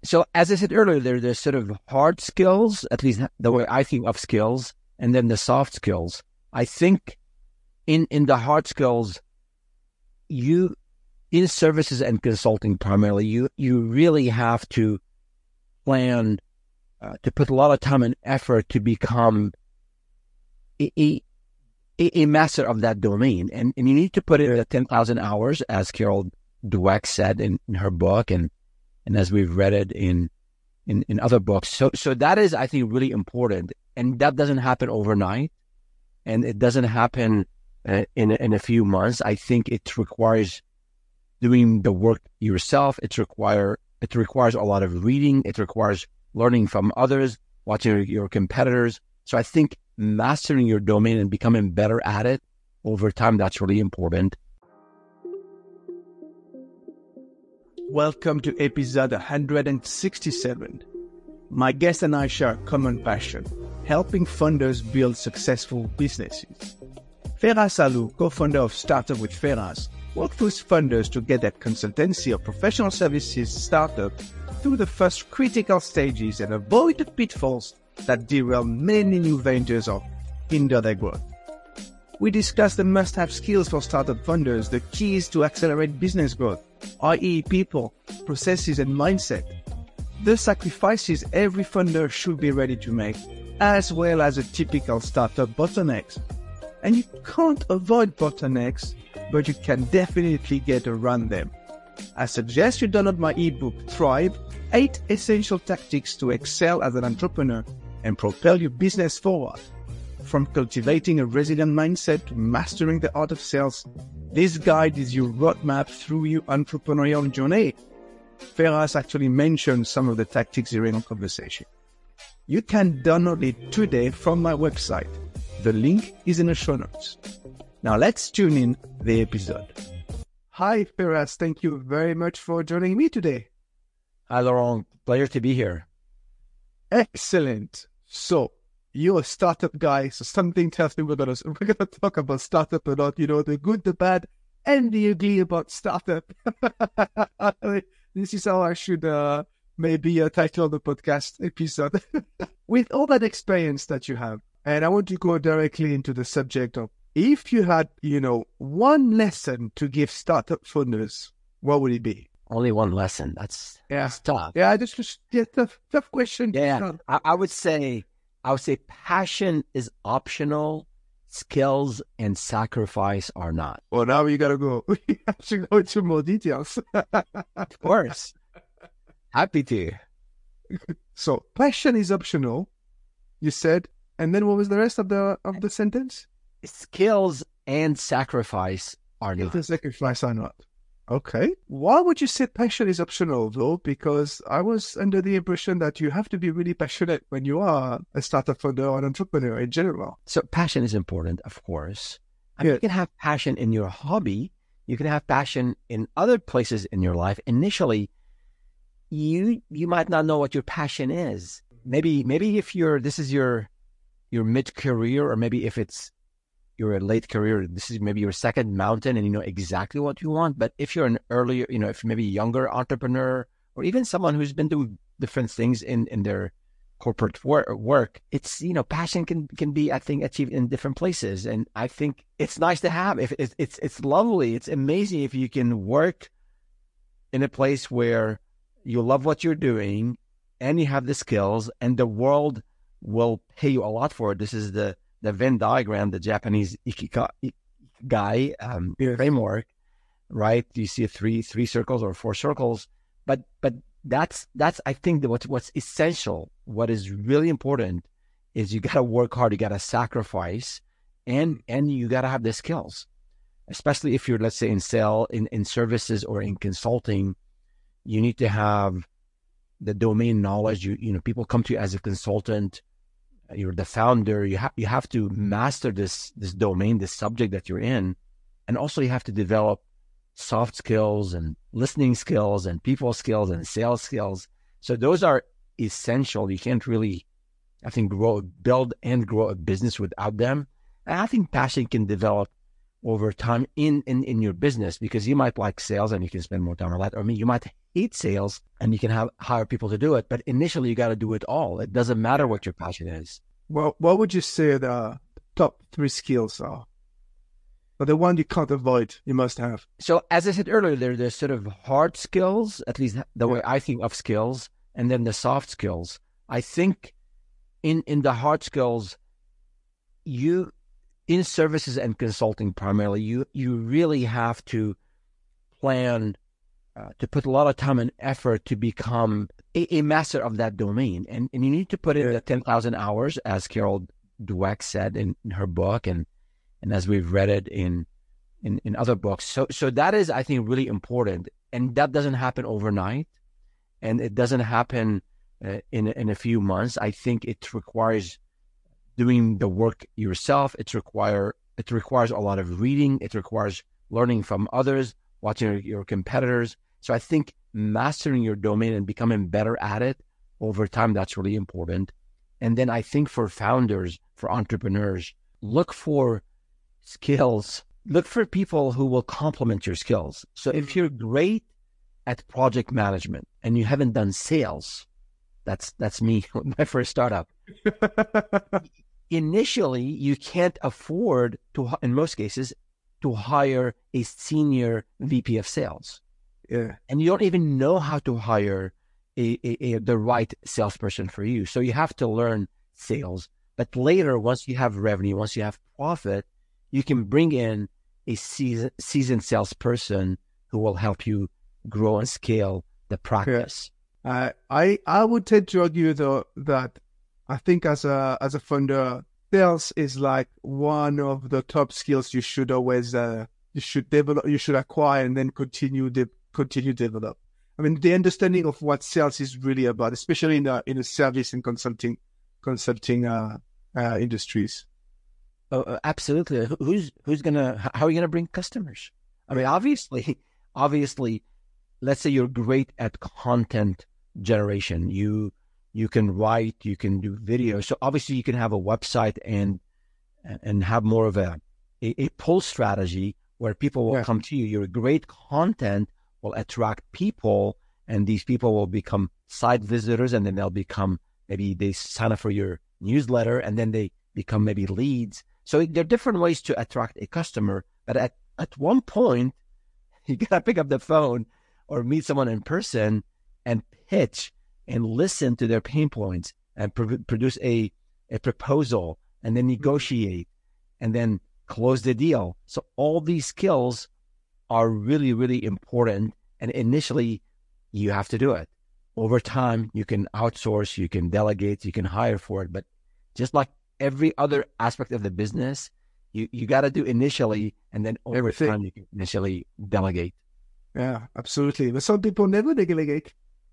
So as I said earlier, there's sort of hard skills, at least the way I think of skills, and then the soft skills. I think in the hard skills, in services and consulting primarily, you really have to plan to put a lot of time and effort to become a master of that domain. And you need to put in 10,000 hours, as Carol Dweck said in her book, and as we've read it in other books. So that is, I think, really important. And that doesn't happen overnight. And it doesn't happen in a few months. I think it requires doing the work yourself. It requires a lot of reading. It requires learning from others, watching your competitors. So I think mastering your domain and becoming better at it over time, that's really important. Welcome to episode 167. My guest and I share a common passion, helping founders build successful businesses. Feras Alou, co-founder of Startup with Feras, worked with founders to get their consultancy or professional services startup through the first critical stages and avoid the pitfalls that derail many new ventures or hinder their growth. We discuss the must-have skills for startup founders, the keys to accelerate business growth, i.e. people, processes, and mindset, the sacrifices every founder should be ready to make, as well as the typical startup bottlenecks. And you can't avoid bottlenecks, but you can definitely get around them. I suggest you download my ebook, Thrive, 8 Essential Tactics to Excel as an Entrepreneur and Propel Your Business Forward. From cultivating a resilient mindset to mastering the art of sales, this guide is your roadmap through your entrepreneurial journey. Feras actually mentioned some of the tactics during our conversation. You can download it today from my website. The link is in the show notes. Now let's tune in the episode. Hi, Feras. Thank you very much for joining me today. Hi, Laurent. Pleasure to be here. Excellent. So, you're a startup guy, so something tells me we're gonna talk about startup a lot, the good, the bad, and the ugly about startup. This is how I should maybe title the podcast episode. With all that experience that you have, and I want to go directly into the subject of, if you had, one lesson to give startup founders, what would it be? Only one lesson. That's tough. Yeah, just tough question. Yeah. I would say passion is optional. Skills and sacrifice are not. Well, now we got to go. We have to go into more details. Of course. Happy to. So, passion is optional, you said. And then what was the rest of the sentence? Skills and sacrifice are not. Skills and sacrifice are not. Okay. Why would you say passion is optional, though? Because I was under the impression that you have to be really passionate when you are a startup founder or an entrepreneur in general. So passion is important, of course. You can have passion in your hobby. You can have passion in other places in your life. Initially, you might not know what your passion is. Maybe if this is your mid-career, or maybe if it's your late career, this is maybe your second mountain and you know exactly what you want. But if you're an earlier, if maybe a younger entrepreneur, or even someone who's been doing different things in their corporate work, it's, passion can be, I think, achieved in different places. And I think it's nice to have. If it's lovely, it's amazing if you can work in a place where you love what you're doing and you have the skills, and the world will pay you a lot for it. This is the Venn diagram, the Japanese Ikigai framework, right? You see three circles or four circles, but that's I think that what's essential, what is really important, is you got to work hard, you got to sacrifice, and you got to have the skills, especially if you're, let's say, in services or in consulting. You need to have the domain knowledge. People come to you as a consultant. You're the founder. You have to master this domain, this subject that you're in, and also you have to develop soft skills and listening skills and people skills and sales skills. So those are essential. You can't really, I think, build and grow a business without them. And I think passion can develop over time in your business, because you might like sales and you can spend more time on that, or you might hate sales, and you can hire people to do it. But initially, you got to do it all. It doesn't matter what your passion is. Well, what would you say the top 3 skills are? But the one you can't avoid, you must have. So as I said earlier, there's sort of hard skills, at least the way I think of skills, and then the soft skills. I think in the hard skills, in services and consulting primarily, you really have to plan to put a lot of time and effort to become a master of that domain. And you need to put in the 10,000 hours, as Carol Dweck said in her book, and as we've read it in other books. So that is, I think, really important. And that doesn't happen overnight. And it doesn't happen in a few months. I think it requires doing the work yourself. It requires a lot of reading. It requires learning from others, watching your competitors. So I think mastering your domain and becoming better at it over time, that's really important. And then I think for founders, for entrepreneurs, look for skills. Look for people who will complement your skills. So if you're great at project management and you haven't done sales, that's me, my first startup. Initially, you can't afford to, in most cases, to hire a senior VP of sales. Yeah. And you don't even know how to hire the right salesperson for you. So you have to learn sales. But later, once you have revenue, once you have profit, you can bring in a seasoned salesperson who will help you grow and scale the practice. Yeah. I would tend to argue though that I think as a founder, sales is like one of the top skills you should always you should acquire and then continue develop. I mean, the understanding of what sales is really about, especially in the service and consulting industries. Oh, absolutely. How are you gonna bring customers? I mean, obviously, let's say you're great at content generation. You can write, you can do video. So obviously you can have a website and have more of a pull strategy where people will come to you. Your great content will attract people, and these people will become site visitors, and then they'll become, maybe they sign up for your newsletter, and then they become maybe leads. So there are different ways to attract a customer, but at one point, you gotta pick up the phone or meet someone in person and pitch and listen to their pain points and produce a proposal, and then negotiate and then close the deal. So all these skills are really, really important. And initially, you have to do it. Over time, you can outsource, you can delegate, you can hire for it. But just like every other aspect of the business, you got to do initially, and then over time, you can initially delegate. Yeah, absolutely. But some people never delegate.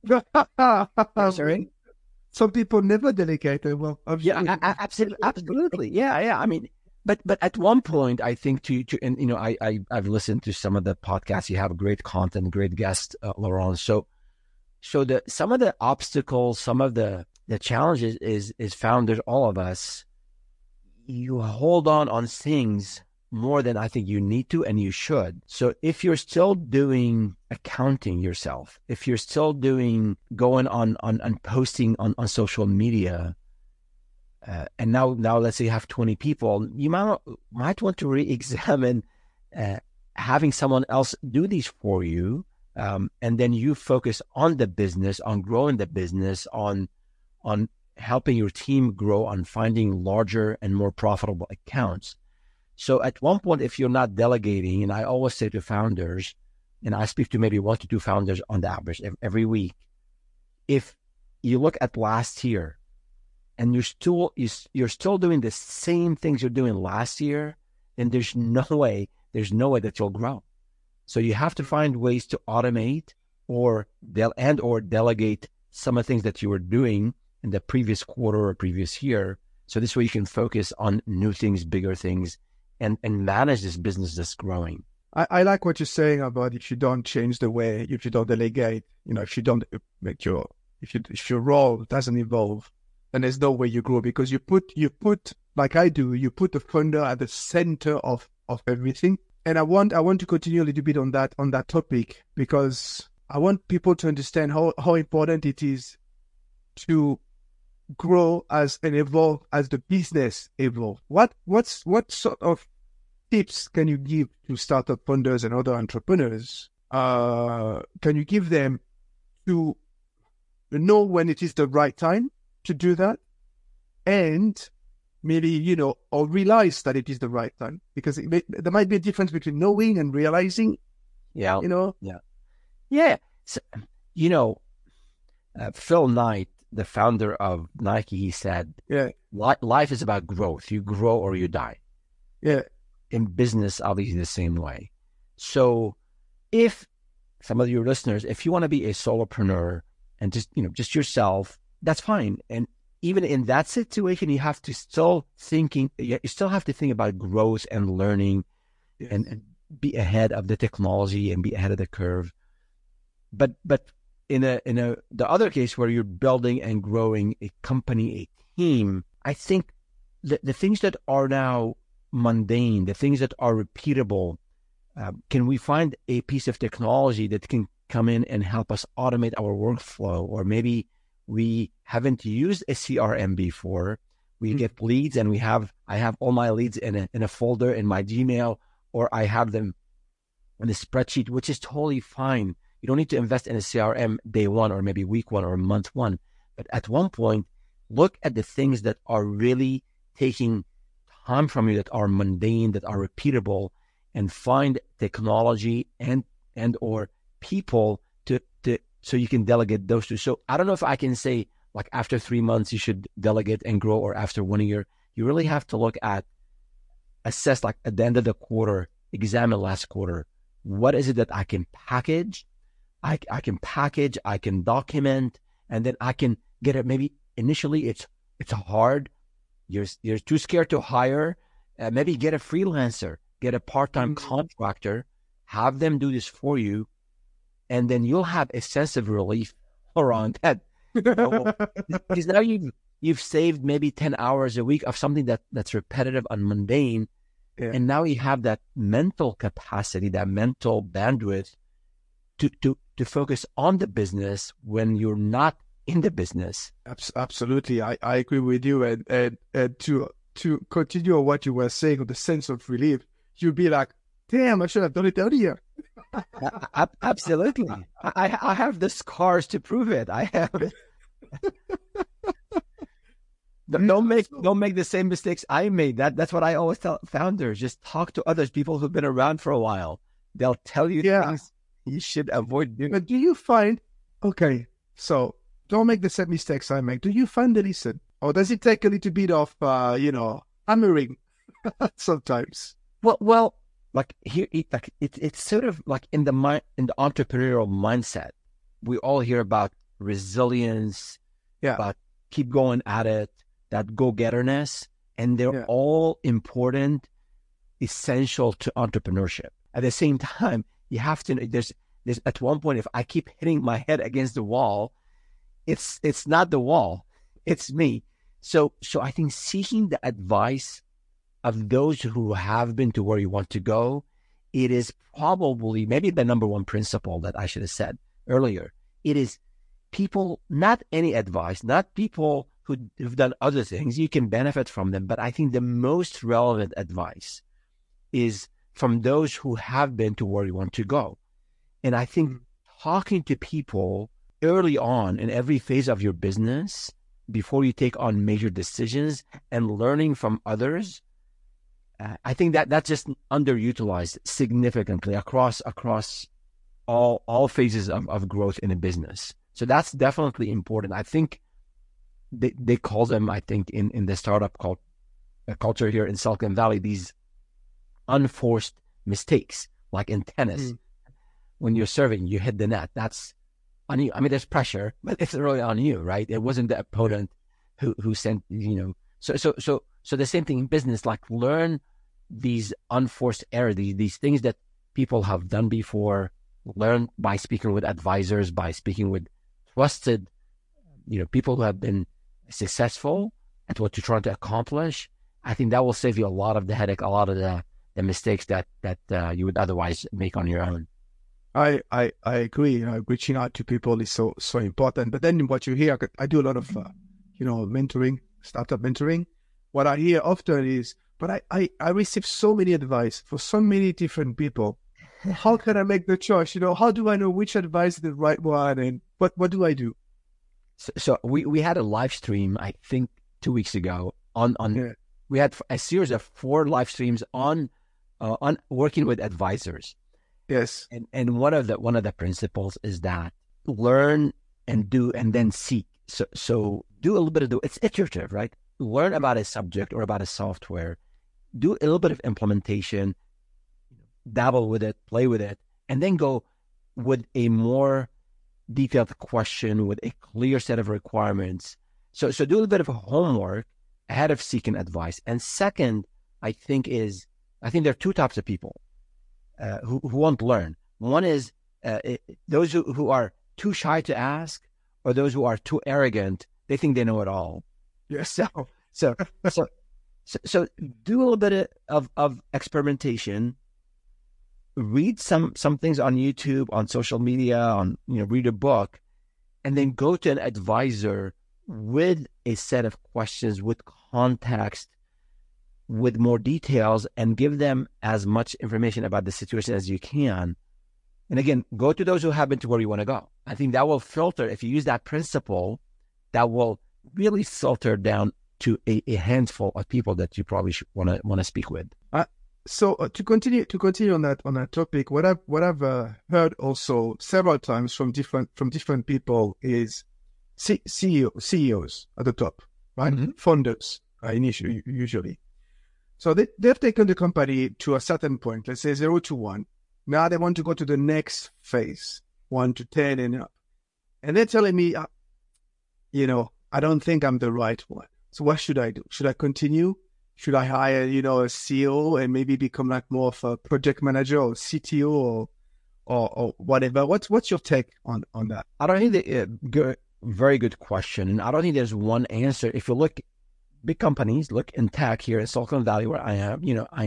Sorry? Some people never delegate. Well, yeah, absolutely. Yeah. I mean, but at one point, I think and you know, I've listened to some of the podcasts. You have great content, great guests, Laurent. So some of the obstacles, some of the challenges is founders, all of us, you hold on things more than I think you need to and you should. So if you're still doing accounting yourself, if you're still going on posting on social media, and now let's say you have 20 people, you might want to re-examine having someone else do these for you, and then you focus on the business, on growing the business, on helping your team grow, on finding larger and more profitable accounts. So at one point, if you're not delegating, and I always say to founders, and I speak to maybe 1 to 2 founders on the average every week, if you look at last year and you're still doing the same things you're doing last year, then there's no way that you'll grow. So you have to find ways to automate or delegate some of the things that you were doing in the previous quarter or previous year. So this way you can focus on new things, bigger things, and manage this business that's growing. I like what you're saying about if you don't change the way, if you don't delegate, you know, if you don't make if your role doesn't evolve, then there's no way you grow, because you put like I do, you put the founder at the center of everything. And I want to continue a little bit on that topic, because I want people to understand how important it is to grow as and evolve as the business evolve. What sort of tips can you give to startup founders and other entrepreneurs? Can you give them to know when it is the right time to do that, and maybe or realize that it is the right time? Because there might be a difference between knowing and realizing. Yeah. Yeah. So, Phil Knight, the founder of Nike, he said, life is about growth. You grow or you die. Yeah. In business, obviously the same way. So if some of your listeners, if you want to be a solopreneur and just yourself, that's fine. And even in that situation, you have to still have to think about growth and learning, and be ahead of the technology and be ahead of the curve. But in the other case where you're building and growing a company, a team, I think the things that are now mundane, the things that are repeatable, can we find a piece of technology that can come in and help us automate our workflow? Or maybe we haven't used a CRM before. We get leads, and I have all my leads in a folder in my Gmail, or I have them in a spreadsheet, which is totally fine. You don't need to invest in a CRM day one, or maybe week one, or month one. But at one point, look at the things that are really taking time from you, that are mundane, that are repeatable, and find technology and or people so you can delegate those to. So I don't know if I can say like after 3 months you should delegate and grow, or after 1 year. You really have to assess like at the end of the quarter, examine last quarter. What is it that I can package? I can document, and then I can get it. Maybe initially it's hard. You're too scared to hire. Maybe get a freelancer, get a part-time contractor, have them do this for you, and then you'll have a sense of relief around that. Because now you've saved maybe 10 hours a week of something that's repetitive and mundane, and now you have that mental capacity, that mental bandwidth to focus on the business when you're not in the business. Absolutely. I agree with you. And to continue on what you were saying on the sense of relief, you'd be like, damn, I should have done it earlier. Absolutely. I have the scars to prove it. I have. Don't make the same mistakes I made. That's what I always tell founders. Just talk to others, people who've been around for a while. They'll tell you things you should avoid doing. But do you find, okay, so don't make the same mistakes I make. Do you find they listen? Or does it take a little bit of, hammering sometimes? Well, like here, it's sort of like in the entrepreneurial mindset. We all hear about resilience, about keep going at it, that go-getterness, and they're all important, essential to entrepreneurship. At the same time, you have to. There's at one point, if I keep hitting my head against the wall, it's not the wall, it's me. So I think seeking the advice of those who have been to where you want to go, it is probably maybe the number one principle that I should have said earlier. It is people, not any advice, not people who've done other things. You can benefit from them, but I think the most relevant advice is from those who have been to where you want to go. And I think talking to people early on in every phase of your business, before you take on major decisions, and learning from others, I think that's just underutilized significantly across all phases of growth in a business. So that's definitely important. I think they call them, I think in the startup culture here in Silicon Valley, these unforced mistakes, like in tennis. When you're serving, you hit the net. That's on you. I mean, there's pressure, but it's really on you, right? It wasn't the opponent who sent, So the same thing in business, like learn these unforced errors, these things that people have done before. Learn by speaking with advisors, by speaking with trusted, people who have been successful at what you're trying to accomplish. I think that will save you a lot of the headache, a lot of the mistakes that you would otherwise make on your own. I agree. Reaching out to people is so important. But then what you hear, I do a lot of, mentoring, startup mentoring. What I hear often is, but I receive so many advice for so many different people. How can I make the choice? How do I know which advice is the right one? And what do I do? So we had a live stream, I think 2 weeks ago Yeah. we had a series of 4 live streams on working with advisors. Yes. And one of the principles is that learn and do and then seek. So do a little bit of it's iterative, right? Learn about a subject or about a software, do a little bit of implementation, dabble with it, play with it, and then go with a more detailed question with a clear set of requirements. So do a little bit of homework ahead of seeking advice. And second, I think there are 2 types of people who won't learn. One is those who are too shy to ask, or those who are too arrogant. They think they know it all. Yes. So do a little bit of experimentation. Read some things on YouTube, on social media, read a book, and then go to an advisor with a set of questions, with context, with more details, and give them as much information about the situation as you can. And again, go to those who have been to where you want to go. I think that will filter. If you use that principle, that will really filter down to a handful of people that you probably should want to speak with. So to continue on that topic, what I've heard also several times from different people is CEOs at the top, right? Mm-hmm. Founders initially, usually. So they've taken the company to a certain point, let's say 0 to 1. Now they want to go to the next phase, 1 to 10 and up. And they're telling me, I don't think I'm the right one. So what should I do? Should I continue? Should I hire, a CEO and maybe become like more of a project manager or CTO or whatever? What's your take on that? I don't think very good question. And I don't think there's one answer. If you look big companies, look in tech here in Silicon Valley where I am,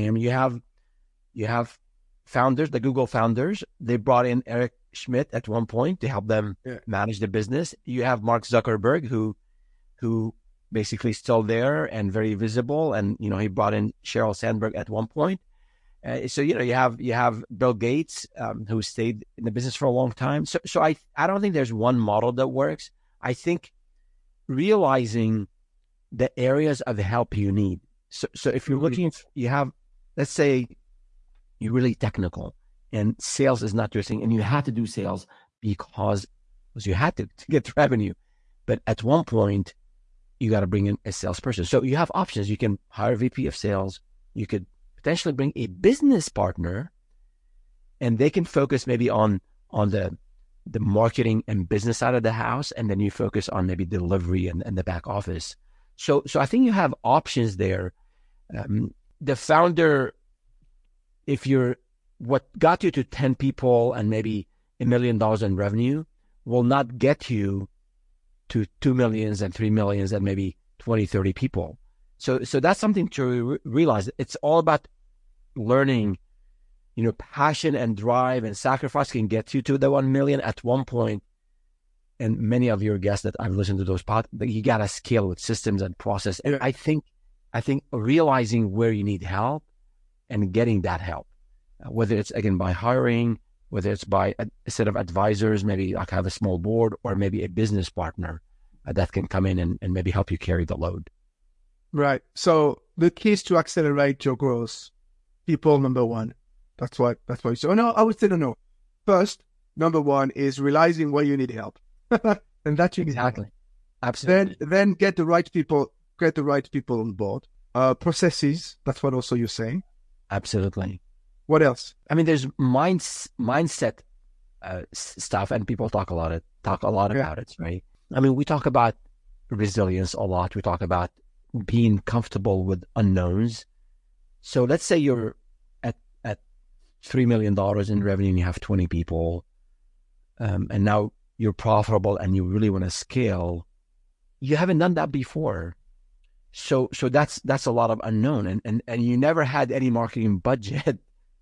you have founders, the Google founders. They brought in Eric Schmidt at one point to help them manage the business. You have Mark Zuckerberg who basically still there and very visible. And, he brought in Sheryl Sandberg at one point. So, you have Bill Gates, who stayed in the business for a long time. So I don't think there's one model that works. I think realizing the areas of help you need. So if you're looking, let's say you're really technical and sales is not your thing and you have to do sales because you had to get revenue. But at one point, you got to bring in a salesperson. So you have options. You can hire a VP of sales. You could potentially bring a business partner and they can focus maybe on the marketing and business side of the house. And then you focus on maybe delivery and the back office. So I think you have options there. The founder, what got you to 10 people and maybe $1 million in revenue will not get you to 2 millions and 3 millions and maybe 20, 30 people. So that's something to realize. It's all about learning, passion and drive and sacrifice can get you to the 1 million at one point. And many of your guests that I've listened to those podcasts, you got to scale with systems and process. And I think realizing where you need help and getting that help, whether it's again by hiring, whether it's by a set of advisors, maybe like have a small board or maybe a business partner that can come in and maybe help you carry the load. Right. So the key is to accelerate your growth. People, number one. That's what you say. Oh, no, I would say no. First, number one is realizing where you need help. And that's exactly. Absolutely. Then get the right people on board. Processes, that's what also you're saying. Absolutely. What else? I mean, there's mindset stuff, and people talk a lot about it, right? I mean, we talk about resilience a lot. We talk about being comfortable with unknowns. So let's say you're at $3 million in revenue and you have 20 people, and now you're profitable and you really want to scale. You haven't done that before. So that's a lot of unknown, and you never had any marketing budget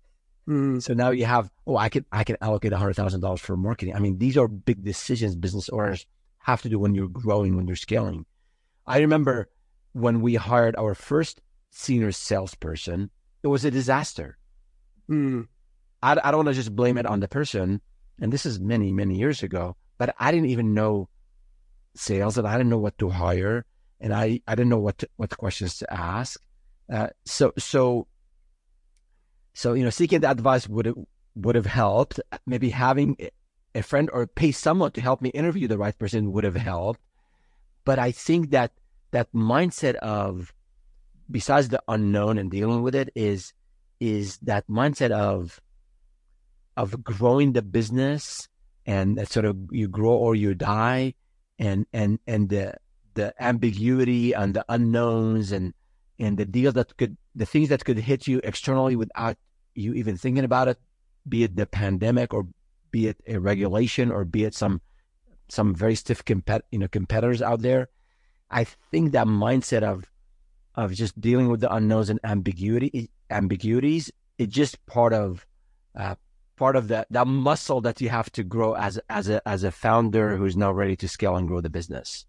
So now you have, I can allocate $100,000 for marketing. I mean, these are big decisions business owners have to do when you're growing, when you're scaling. I remember when we hired our first senior salesperson, it was a disaster. I don't want to just blame it on the person. And this is many, many years ago, but I didn't even know sales, and I didn't know what to hire, and I didn't know what questions to ask. So seeking the advice would have helped. Maybe having a friend or pay someone to help me interview the right person would have helped. But I think that mindset of, besides the unknown and dealing with it, is that mindset of growing the business, and that sort of you grow or you die, and the ambiguity and the unknowns and the things that could hit you externally without you even thinking about it, be it the pandemic, or be it a regulation, or be it some very stiff competitors out there. I think that mindset of just dealing with the unknowns and ambiguities is just part of that muscle that you have to grow as a founder who's now ready to scale and grow the business.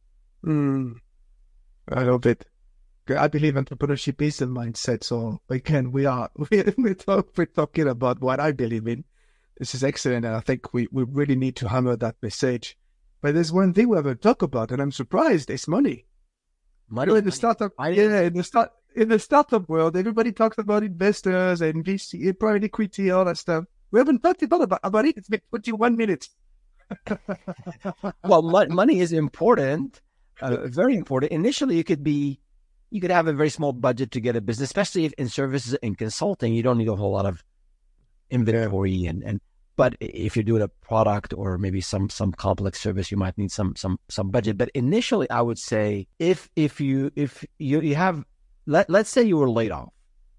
I love it. I believe entrepreneurship is a mindset. So again, we're talking about what I believe in. This is excellent, and I think we really need to hammer that message. But there's one thing we haven't talked about, and I'm surprised. It's money. Money in the startup, in the startup world, everybody talks about investors and VC, private equity, all that stuff. We haven't talked about it. It's been 21 minutes. Well, money is important, very important. Initially, you could have a very small budget to get a business, especially if in services and consulting, you don't need a whole lot of inventory but if you're doing a product or maybe some complex service, you might need some budget. But initially, I would say if you have, let's say you were laid off,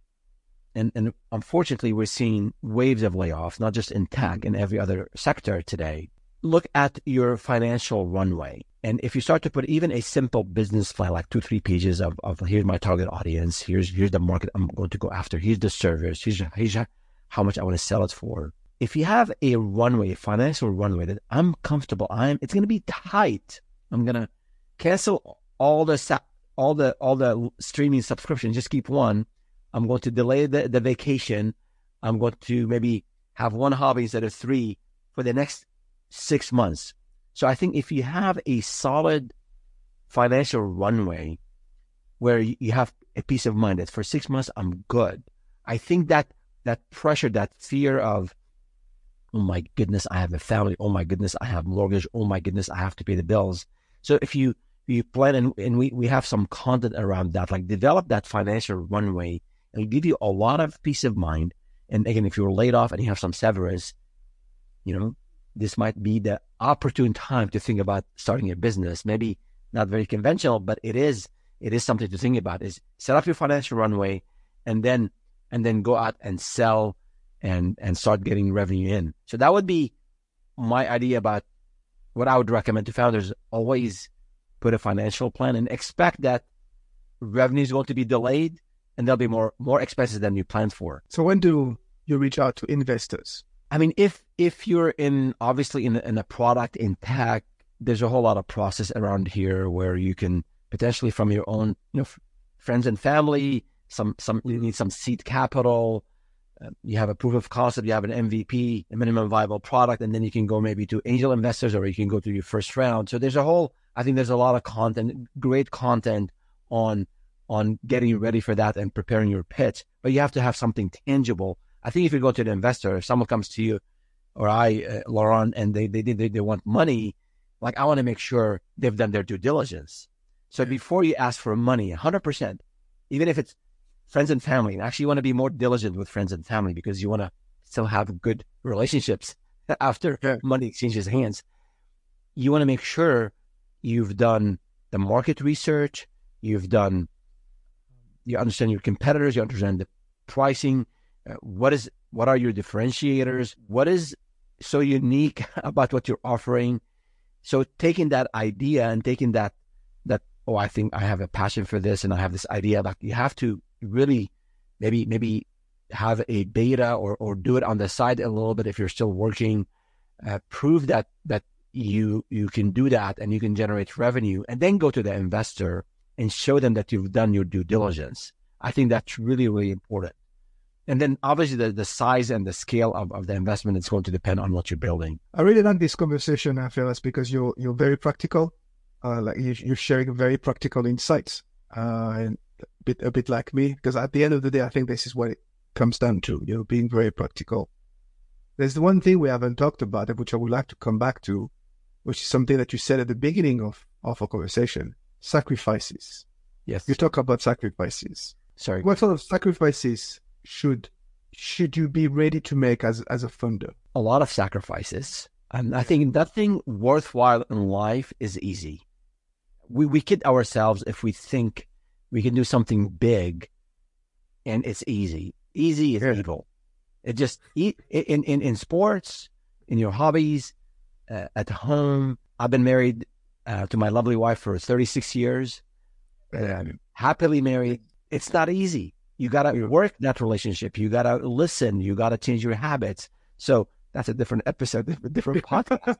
and unfortunately we're seeing waves of layoffs, not just in tech, in every other sector today. Look at your financial runway. And if you start to put even a simple business plan, like 2-3 pages of here's my target audience, here's the market I'm going to go after, here's the service, here's how much I want to sell it for. If you have a runway, a financial runway that I'm comfortable, it's going to be tight. I'm going to cancel all the streaming subscriptions, just keep one. I'm going to delay the vacation. I'm going to maybe have one hobby instead of 3 for the next 6 months. So I think if you have a solid financial runway where you have a peace of mind that for 6 months, I'm good. I think that pressure, that fear of, oh my goodness, I have a family. Oh my goodness, I have mortgage. Oh my goodness, I have to pay the bills. So if you plan, and we have some content around that, like develop that financial runway, and it'll give you a lot of peace of mind. And again, if you're laid off and you have some severance, this might be the opportune time to think about starting a business. Maybe not very conventional, but it is something to think about. Is set up your financial runway, and then go out and sell and start getting revenue in. So that would be my idea about what I would recommend to founders. Always put a financial plan and expect that revenue is going to be delayed and there'll be more expenses than you planned for. So when do you reach out to investors? I mean, if you're obviously in a product in tech, there's a whole lot of process around here where you can potentially from your own, friends and family, you need some seed capital. You have a proof of concept, you have an MVP, a minimum viable product, and then you can go maybe to angel investors, or you can go to your first round. So I think there's a lot of content, great content on getting ready for that and preparing your pitch, but you have to have something tangible. I think if you go to an investor, if someone comes to you or Laurent, and they want money, like I want to make sure they've done their due diligence. So before you ask for money, 100%, even if it's friends and family, and actually you want to be more diligent with friends and family because you want to still have good relationships after money exchanges hands. You want to make sure you've done the market research, you understand your competitors, you understand the pricing, what are your differentiators, what is so unique about what you're offering. So taking that idea and taking that, I think I have a passion for this and I have this idea, like you have to really maybe have a beta or do it on the side a little bit if you're still working. Prove that you can do that and you can generate revenue, and then go to the investor and show them that you've done your due diligence. I think that's really, really important. And then obviously the size and the scale of the investment is going to depend on what you're building. I really like this conversation, Fearless, because you're very practical. Like you're sharing very practical insights, and a bit like me, because at the end of the day, I think this is what it comes down to, being very practical. There's the one thing we haven't talked about, which I would like to come back to, which is something that you said at the beginning of our conversation: sacrifices. Yes. You talk about sacrifices. Sorry. What sort of sacrifices should you be ready to make as a funder? A lot of sacrifices. And I think nothing worthwhile in life is easy. We kid ourselves if we think we can do something big and it's easy. Easy is evil. It just, in sports, in your hobbies, at home. I've been married to my lovely wife for 36 years. Happily married. It's not easy. You got to work that relationship. You got to listen. You got to change your habits. So that's a different episode, a different podcast.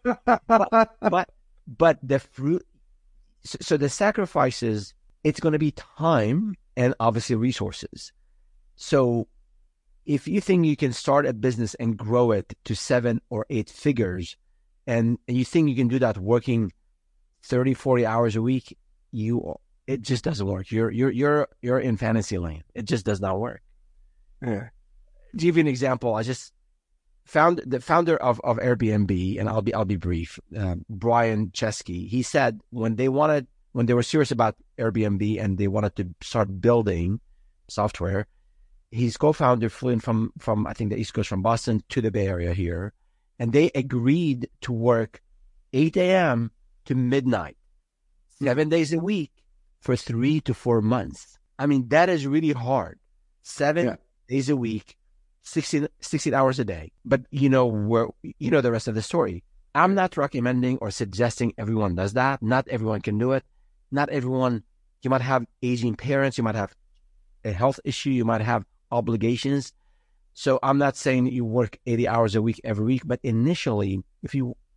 but the fruit, so the sacrifices, it's going to be time and obviously resources. So if you think you can start a business and grow it to 7 or 8 figures, and you think you can do that working 30, 40 hours a week, it just doesn't work. You're in fantasy land. It just does not work. Yeah. To give you an example, I just found the founder of Airbnb, and I'll be brief. Brian Chesky. He said when they were serious about Airbnb and they wanted to start building software, his co-founder flew in from I think the East Coast, from Boston to the Bay Area here, and they agreed to work 8 a.m. to midnight, 7 days a week for 3 to 4 months. I mean, that is really hard. 7 days a week, 16 hours a day. But you know the rest of the story. I'm not recommending or suggesting everyone does that. Not everyone can do it. Not everyone. You might have aging parents. You might have a health issue. You might have obligations. So I'm not saying you work 80 hours a week every week, but initially, if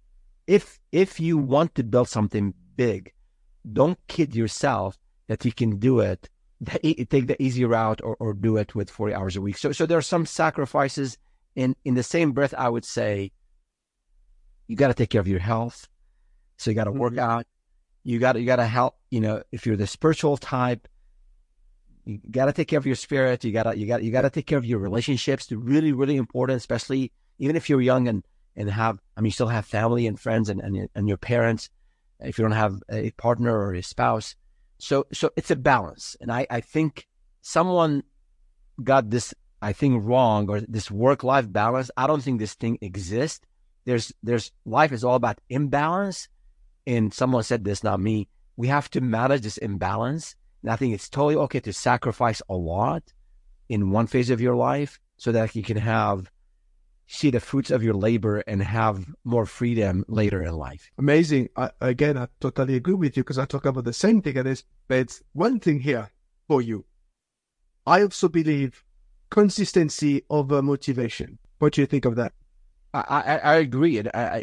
you want to build something big, don't kid yourself that you can do it. Take the easy route or do it with 40 hours a week. So there are some sacrifices. In the same breath, I would say you got to take care of your health. So you got to work out. You got to help. If you're the spiritual type, you got to take care of your spirit. You got to take care of your relationships. They're really, really important, especially even if you're young and you still have family and friends and your parents. If you don't have a partner or a spouse. So it's a balance. And I think someone got this, wrong, or this work-life balance. I don't think this thing exists. There's life is all about imbalance. And someone said this, not me. We have to manage this imbalance. And I think it's totally okay to sacrifice a lot in one phase of your life so that you can see the fruits of your labor and have more freedom later in life. Amazing. I totally agree with you, because I talk about the same thing. But it's one thing here for you. I also believe consistency over motivation. What do you think of that? I agree.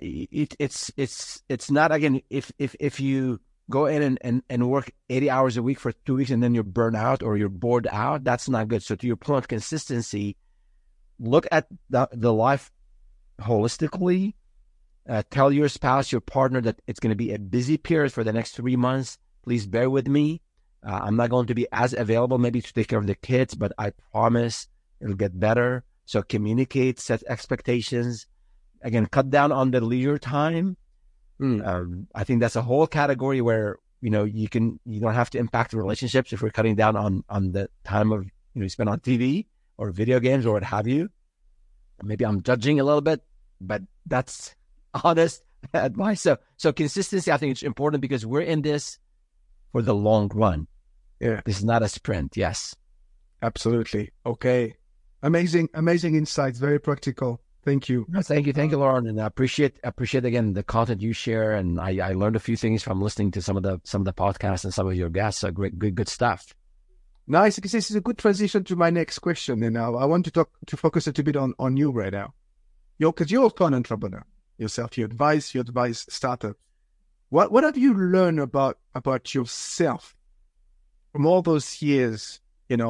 It's not, again, if you go in and work 80 hours a week for 2 weeks and then you're burned out or you're bored out, that's not good. So to your point, consistency, look at the life holistically. Tell your spouse, your partner, that it's going to be a busy period for the next 3 months. Please bear with me. I'm not going to be as available maybe to take care of the kids, but I promise it'll get better. So communicate, set expectations. Again, cut down on the leisure time. I think that's a whole category where, you don't have to impact the relationships if we're cutting down on the time of, you spend on TV or video games or what have you. Maybe I'm judging a little bit, but that's honest advice. So consistency, I think it's important because we're in this for the long run. Yeah. This is not a sprint. Yes. Absolutely. Okay. Amazing insights. Very practical. Thank you. No, thank you, Lauren, and I appreciate again the content you share. And I learned a few things from listening to some of the podcasts and some of your guests. So good stuff. Nice, because this is a good transition to my next question. And I want to focus a little bit on you right now. Because you're also an entrepreneur yourself. You advise startups. What have you learned about yourself from all those years,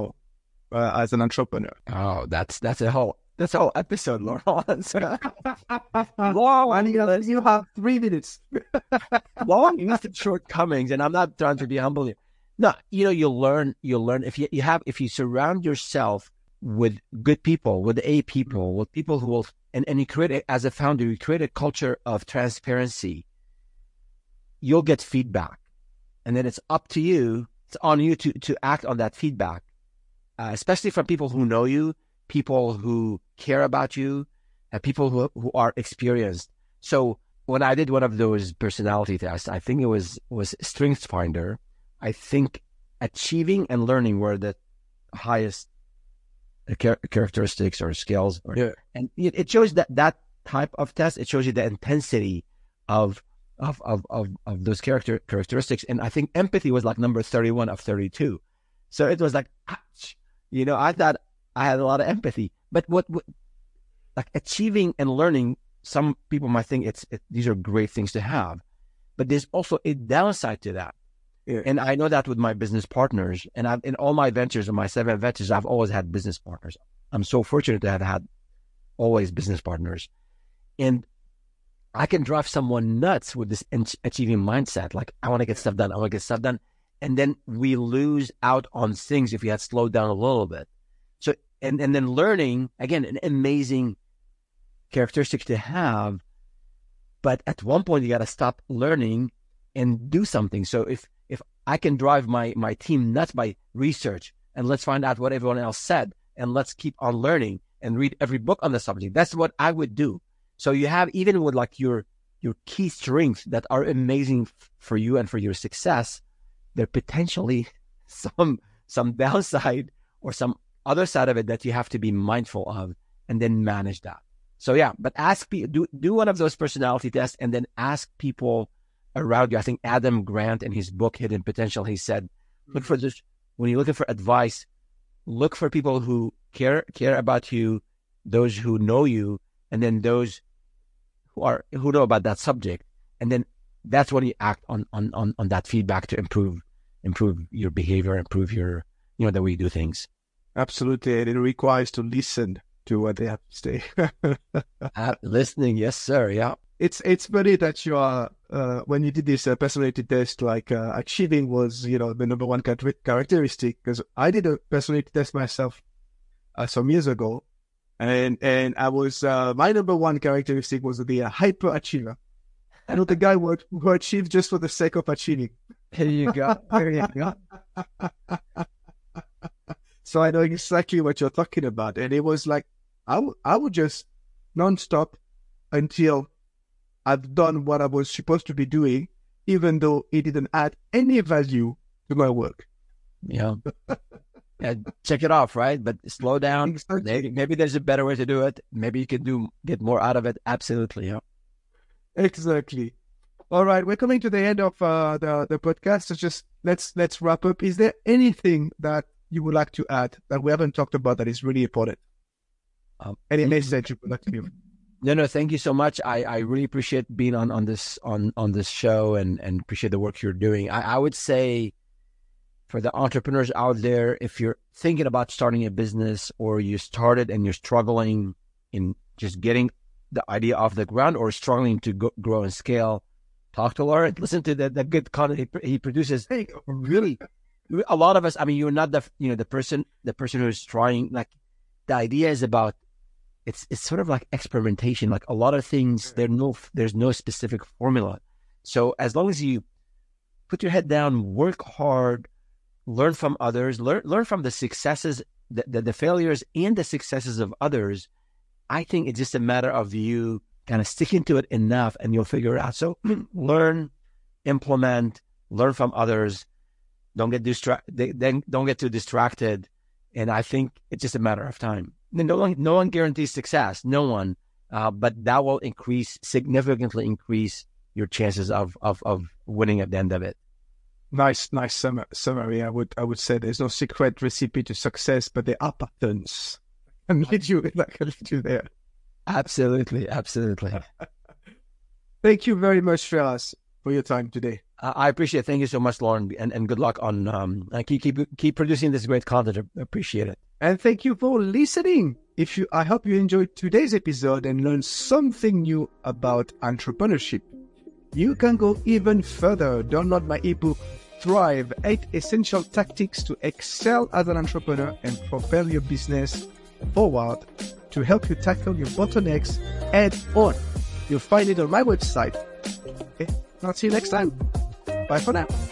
as an entrepreneur? Oh, that's a whole episode, Laurent. Long, you have 3 minutes. Long list of shortcomings, and I'm not trying to be humble here. No, you'll learn if you surround yourself with good people, with people, with people who will, and you create as a founder, you create a culture of transparency. You'll get feedback, and then it's up to you. It's on you to act on that feedback, especially from people who know you, people who care about you, and people who are experienced. So when I did one of those personality tests, I think it was StrengthsFinder. I think achieving and learning were the highest characteristics or skills. And it shows that type of test. It shows you the intensity of those characteristics. And I think empathy was like number 31 of 32. So it was like, I thought I had a lot of empathy. But what like achieving and learning, some people might think these are great things to have, but there's also a downside to that. Yeah. And I know that with my business partners, and in all my ventures, in my 7 ventures, I've always had business partners. I'm so fortunate to have had always business partners. And I can drive someone nuts with this achieving mindset. Like, I want to get stuff done. And then we lose out on things if we had slowed down a little bit. So, and then learning, again, an amazing characteristic to have. But at one point, you got to stop learning and do something. So if I can drive my team nuts by research, and let's find out what everyone else said, and let's keep on learning and read every book on the subject. That's what I would do. So you have, even with like your key strengths that are amazing for you and for your success, there potentially some downside or some other side of it that you have to be mindful of, and then manage that. So yeah, but ask people, do one of those personality tests, and then ask people around you. I think Adam Grant, in his book Hidden Potential, he said, look for this when you're looking for advice. Look for people who care about you, those who know you, and then those who know about that subject. And then that's when you act on that feedback to improve your behavior, improve your the way you do things. Absolutely, and it requires to listen to what they have to say. Listening, yes, sir. Yeah. It's funny that you are when you did this personality test, like achieving was the number one characteristic, because I did a personality test myself some years ago, and I was my number one characteristic was the hyper achiever. I know the guy who achieved just for the sake of achieving. Here you go. So I know exactly what you're talking about, and it was like I would just nonstop until I've done what I was supposed to be doing, even though it didn't add any value to my work. Yeah. Yeah, check it off, right? But slow down. Exactly. Maybe there's a better way to do it. Maybe you can get more out of it. Absolutely, yeah. Exactly. All right, we're coming to the end of the podcast. So just let's wrap up. Is there anything that you would like to add that we haven't talked about that is really important? Any message you would like to give? No, thank you so much. I really appreciate being on this show and appreciate the work you're doing. I would say, for the entrepreneurs out there, if you're thinking about starting a business, or you started and you're struggling in just getting the idea off the ground, or struggling to grow and scale, talk to Laurent. Listen to the good content he produces. Hey, really, a lot of us. I mean, you're not the person who's trying. Like, the idea is about. It's sort of like experimentation. Like a lot of things, there's no specific formula. So as long as you put your head down, work hard, learn from others, learn from the successes, the failures and the successes of others, I think it's just a matter of you kind of sticking to it enough, and you'll figure it out. So learn, implement, learn from others. Don't get don't get too distracted. And I think it's just a matter of time. No one guarantees success, no one, but that will significantly increase your chances of winning at the end of it. Nice summary. I would say there's no secret recipe to success, but there are patterns. And that can lead you there. Absolutely. Absolutely. Thank you very much, Firas, for your time today. I appreciate it. Thank you so much, Lauren, and good luck on keep producing this great content. I appreciate it. And thank you for listening. I hope you enjoyed today's episode and learned something new about entrepreneurship. You can go even further. Download my ebook, Thrive: 8 Essential Tactics to Excel as an Entrepreneur and Propel Your Business Forward, to help you tackle your bottlenecks head on. You'll find it on my website. Okay, I'll see you next time. Bye for now.